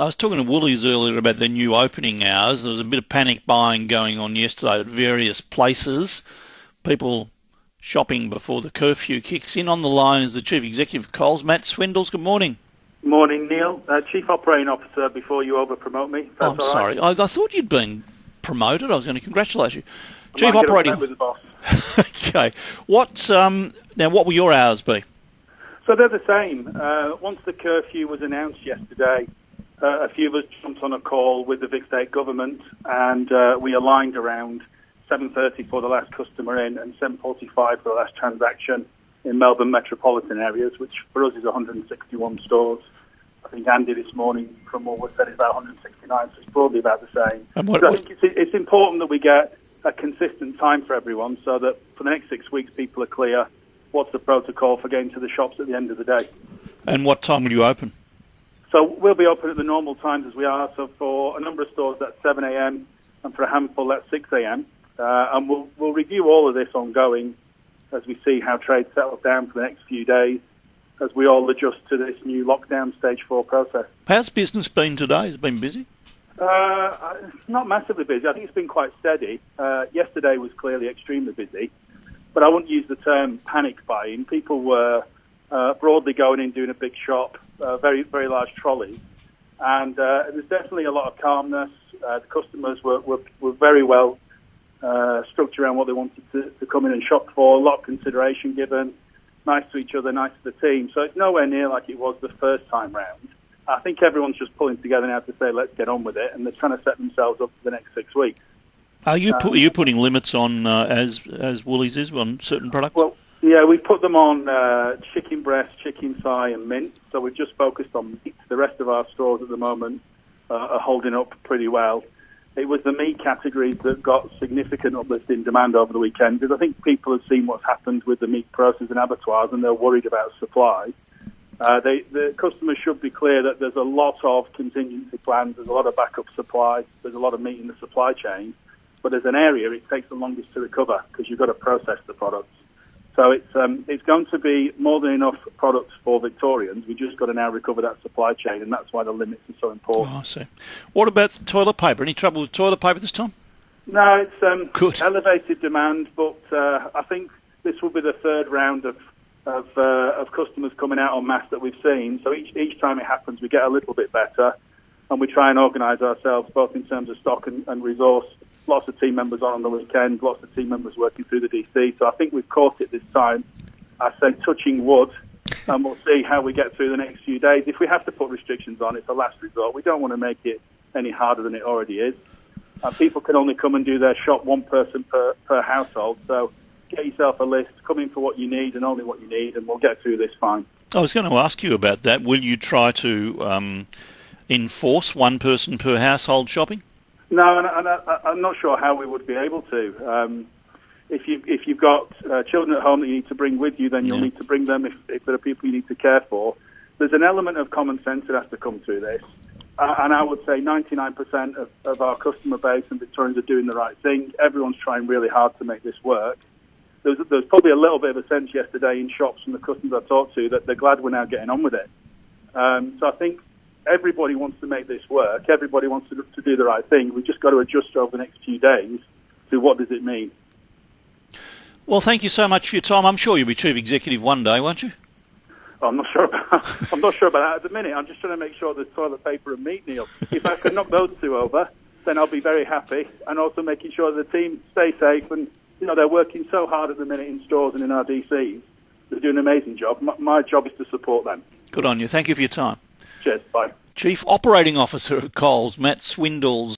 I was talking to Woolies earlier about their new opening hours. There was a bit of panic buying going on yesterday at various places. People shopping before the curfew kicks in. On the line is the Chief Executive of Coles, Matt Swindells. Good morning. Morning, Neil. Chief Operating Officer, before you over-promote me. Oh, I'm sorry. I thought you'd been promoted. I was going to congratulate you. Chief Operating Officer. With the boss. Okay. Now, what will your hours be? So they're the same. Once the curfew was announced yesterday, a few of us jumped on a call with the Vic State Government, and we aligned around 7:30 for the last customer in and 7:45 for the last transaction in Melbourne metropolitan areas, which for us is 161 stores. I think Andy this morning from Woolworths said it's about 169, so it's broadly about the same. So I think it's important that we get a consistent time for everyone so that for the next 6 weeks people are clear what's the protocol for getting to the shops at the end of the day. And what time will you open? So we'll be open at the normal times as we are. So for a number of stores that's 7 a.m. and for a handful that's 6 a.m. And we'll review all of this ongoing as we see how trade settles down for the next few days as we all adjust to this new lockdown stage 4 process. How's business been today? Has it been busy? Not massively busy. I think it's been quite steady. Yesterday was clearly extremely busy, but I wouldn't use the term panic buying. People were broadly going in, doing a big shop, very, very large trolleys, and there's definitely a lot of calmness. The customers were very well structured around what they wanted to come in and shop for, a lot of consideration given, nice to each other, nice to the team. So it's nowhere near like it was the first time round. I think everyone's just pulling together now to say, let's get on with it, and they're trying to set themselves up for the next 6 weeks. Are you putting limits on, as Woolies is, on certain products? Well, yeah, we put them on chicken breast, chicken thigh, and mint, so we've just focused on meat. The rest of our stores at the moment are holding up pretty well. It was the meat categories that got significant uplift in demand over the weekend, because I think people have seen what's happened with the meat processors and abattoirs, and they're worried about supply. The customers should be clear that there's a lot of contingency plans, there's a lot of backup supply, there's a lot of meat in the supply chain, but as an area it takes the longest to recover because you've got to process the products. So it's going to be more than enough products for Victorians. We've just got to now recover that supply chain, and that's why the limits are so important. Oh, I see. What about toilet paper? Any trouble with toilet paper this time? No, it's Good. Elevated demand, but I think this will be the third round of customers coming out en masse that we've seen. So each time it happens, we get a little bit better, and we try and organise ourselves both in terms of stock and resource. Lots of team members on the weekend, lots of team members working through the DC. So I think we've caught it this time. I say touching wood, and we'll see how we get through the next few days. If we have to put restrictions on, it's a last resort. We don't want to make it any harder than it already is. People can only come and do their shop one person per household. So get yourself a list, come in for what you need and only what you need, and we'll get through this fine. I was going to ask you about that. Will you try to enforce one person per household shopping? No, and I'm not sure how we would be able to. If you've got children at home that you need to bring with you, then you'll need to bring them. If there are people you need to care for, there's an element of common sense that has to come through this. And I would say 99% of our customer base and Victorians are doing the right thing. Everyone's trying really hard to make this work. There's probably a little bit of a sense yesterday in shops from the customers I talked to that they're glad we're now getting on with it. So I think everybody wants to make this work. Everybody wants to do the right thing. We've just got to adjust over the next few days to what does it mean. Well, thank you so much for your time. I'm sure you'll be Chief Executive one day, won't you? I'm not sure about that at the minute. I'm just trying to make sure there's toilet paper and meat, Neil. If I can knock those two over, then I'll be very happy. And also making sure the team stay safe. And, you know, they're working so hard at the minute in stores and in our DCs. They're doing an amazing job. My job is to support them. Good on you. Thank you for your time. Cheers. Bye. Chief Operating Officer at Coles, Matt Swindells.